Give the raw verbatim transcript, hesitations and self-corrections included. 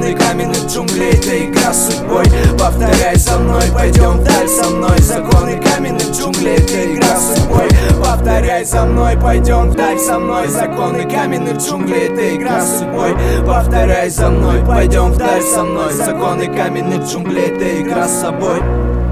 Законы каменных джунглей — это игра с судьбой. Повторяй за мной, пойдем вдаль со мной. Законы каменных джунглей — это игра с судьбой. Повторяй за мной, пойдем вдаль со мной. Законы каменных джунглей — это игра с судьбой. Повторяй за мной, пойдем вдаль со мной. Законы каменных джунглей — это игра с собой.